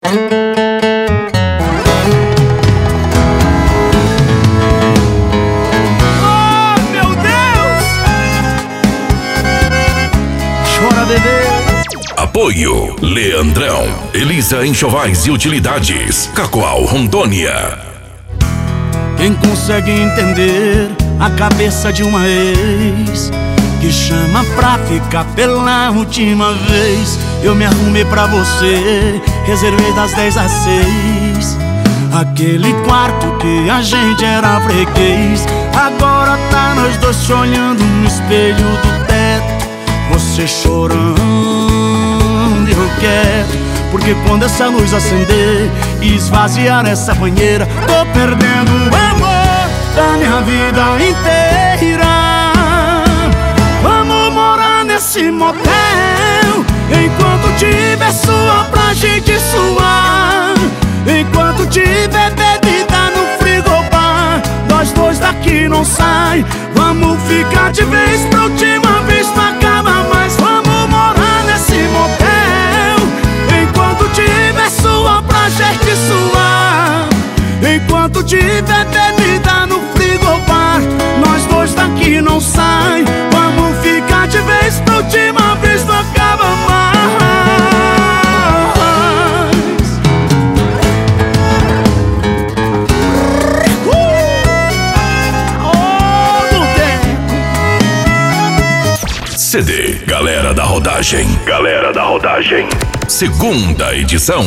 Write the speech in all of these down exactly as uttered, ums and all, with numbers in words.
Apoio Leandrão, Elisa Enxovais e Utilidades, Cacoal, Rondônia. Quem consegue entender a cabeça de uma ex que chama pra ficar pela última vez? Eu me arrumei pra você, reservei das dez às seis aquele quarto que a gente era freguês. Agora tá nós dois se olhando no espelho do teto, você chorando e eu quero. Porque quando essa luz acender e esvaziar essa banheira, tô perdendo o amor da minha vida inteira. Vamos morar nesse motel enquanto tiver suor pra gente suar, enquanto tiver bebida no frigobar. Nós dois daqui não sai, vamos ficar de vez pra última vez, não acaba mais. Vamos morar nesse motel enquanto tiver suor pra gente suar, enquanto tiver bebida no frigobar. Nós dois daqui não sai, vamos ficar de vez pra última vez, não acaba mais. C D Galera da Rodagem. Galera da Rodagem. Segunda edição.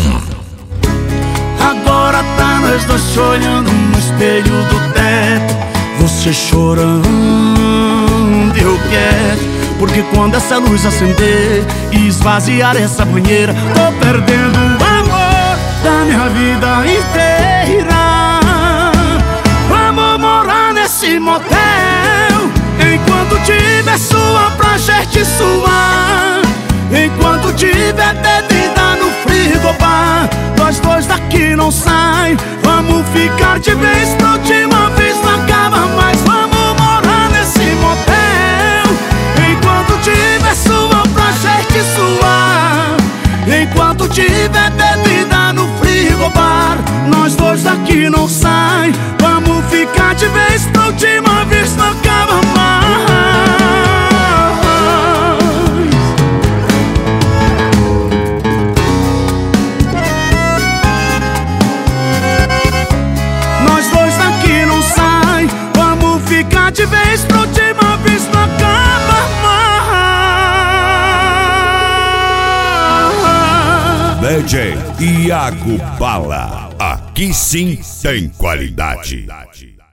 Agora tá nós dois se olhando no espelho do teto, você chorando e eu quero. Porque quando essa luz acender e esvaziar essa banheira, tô perdendo o amor da minha vida inteira. Vamos morar nesse motel enquanto tiver suor pra gente suar, enquanto tiver bebida no frigobar. Nós dois daqui não sai, vamos ficar de vez pra última vez, não acaba mais. Vamos morar nesse motel enquanto tiver suor pra gente suar, enquanto tiver bebida no frigobar. Nós dois daqui não sai, vamos ficar de vez pra última vez, não acaba mais. De vez pra última vez, não acaba mais. D J Iago Bala, aqui sim tem qualidade.